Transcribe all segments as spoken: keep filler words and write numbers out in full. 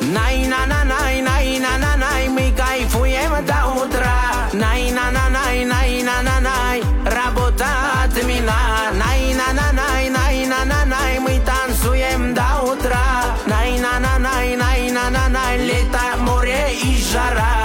Най на на най най на на най мы кайфуем до утра. Най на на най най на на най работа отмена. Най на на най най на на най мы танцуем до утра. Най на на най най на на най лето, море и жара.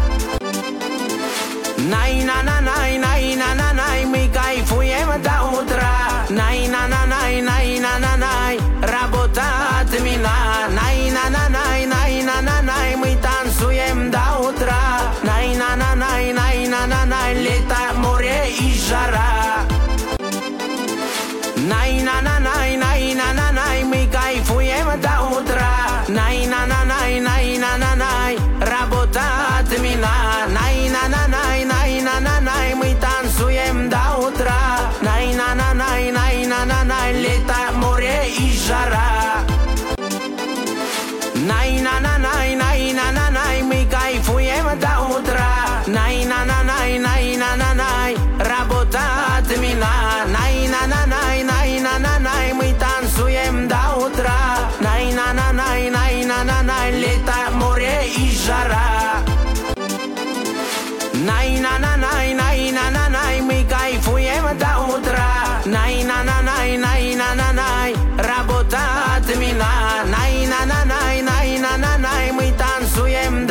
Най на на най най на на най мы кайфуем до утра. Най на на най най на на най работа отмена. Най на на най най на на най мы танцуем до утра. Най на на най най на на най лето, море и жара. Най на на най най на на най мы кайфуем до утра. Най на на най най на на най работа отмена. Най на на най най на на най мы танцуем до утра. Най на на най най на на най лето, море и жара. Най на на най най на на най мы кайфуем до утра. Най на на най най на на най работа отмена. Най на на най най на на най мы танцуем до утра. Най на на най най на на най лето, море и жара.